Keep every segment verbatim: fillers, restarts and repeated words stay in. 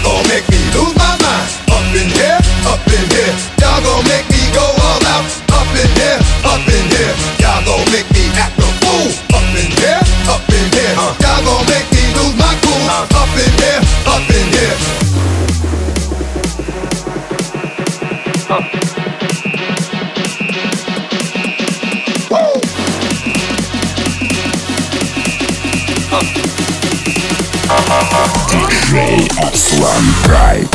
gon' make me lose my mind. Up in here, up in here. Y'all gon' make me go all out. Up in here, up in here. Y'all gon' make me act a fool. Up in here, up in here. Uh. Y'all gon' make me lose my cool. Uh. Up in here, up in here. Uh. Woo. Uh. ди джей Аслан Прайд.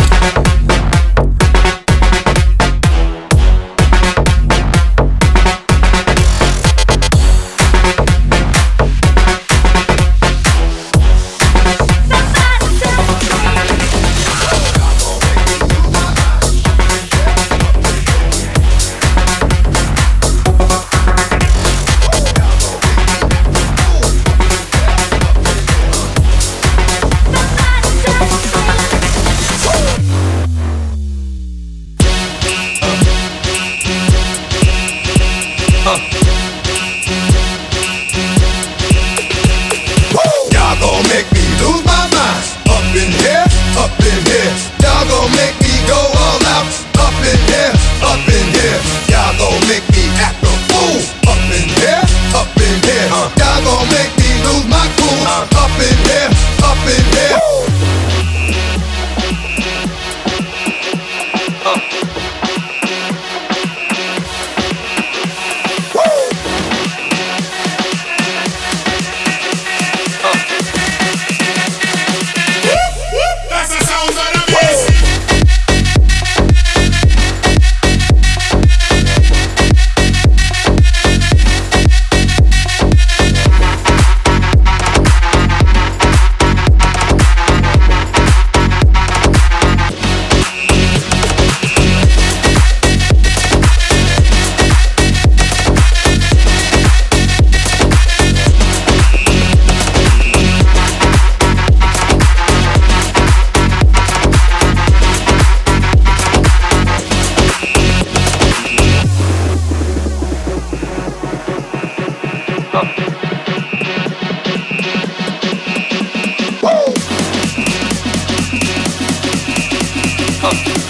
Huh.